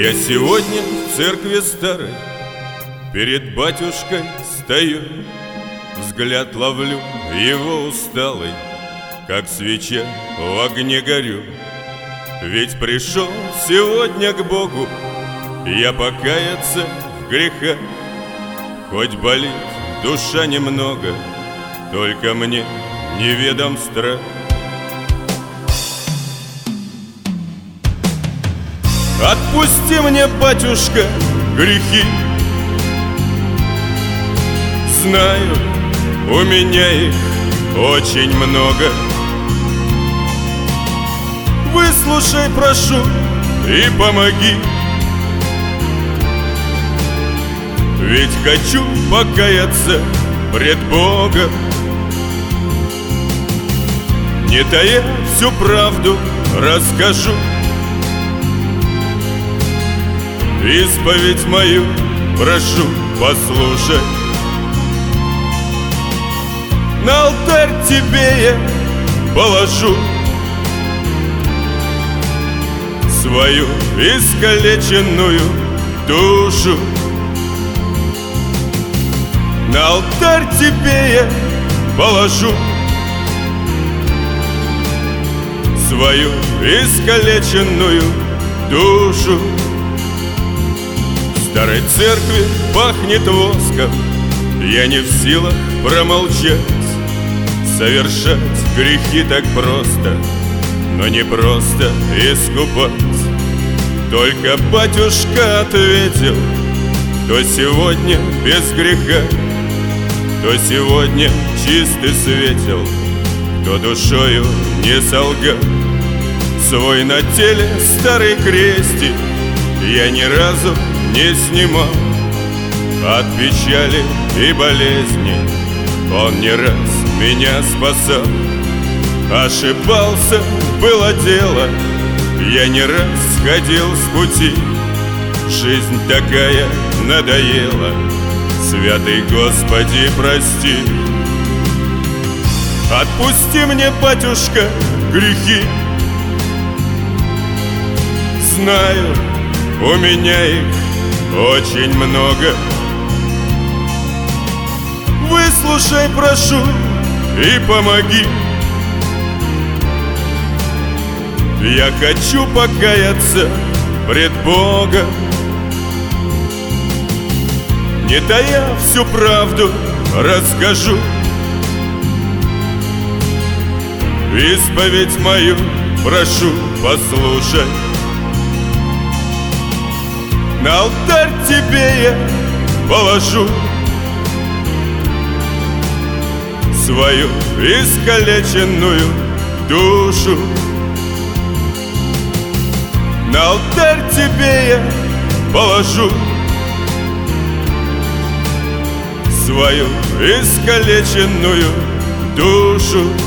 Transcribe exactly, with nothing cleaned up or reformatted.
Я сегодня в церкви старой перед батюшкой стою, взгляд ловлю его усталый, как свеча в огне горю. Ведь пришел сегодня к Богу я покаяться в грехах. Хоть болит душа немного, только мне неведом страх. Отпусти мне, батюшка, грехи. Знаю, у меня их очень много. Выслушай, прошу, и помоги. Ведь хочу покаяться пред Богом, не тая всю правду расскажу. Исповедь мою прошу, послушай. На алтарь тебе я положу свою искалеченную душу. На алтарь тебе я положу свою искалеченную душу. В старой церкви пахнет воском, я не в силах промолчать. Совершать грехи так просто, но не просто искупать. Только батюшка ответил: кто сегодня без греха, кто сегодня чистый светел, кто душою не солгал. Свой на теле старый крестик я ни разу не снимал. От печали и болезни он не раз меня спасал. Ошибался, было дело, я не раз сходил с пути. Жизнь такая надоела, святый Господи, прости. Отпусти мне, батюшка, грехи. Знаю, у меня их очень много. Выслушай, прошу, и помоги. Я хочу покаяться пред Богом, не тая всю правду расскажу. Исповедь мою прошу, послушай. На алтарь тебе я положу свою искалеченную душу. На алтарь тебе я положу свою искалеченную душу.